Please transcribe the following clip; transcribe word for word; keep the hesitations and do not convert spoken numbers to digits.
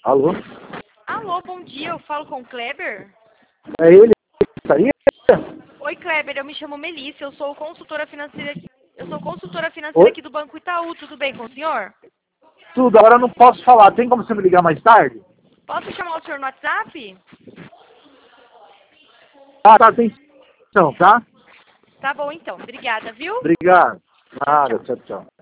Alô? Alô, bom dia, eu falo com o Kleber? É ele? Estaria? Oi, Kleber, eu me chamo Melissa, eu sou consultora financeira aqui. Eu sou consultora financeira Oi? aqui do Banco Itaú, tudo bem com o senhor? Tudo, agora eu não posso falar. Tem como você me ligar mais tarde? Posso chamar o senhor no WhatsApp? Ah, tá, tem então, tá? Tá bom então, obrigada, viu? Obrigado. Tchau, Nada, tchau. tchau, tchau.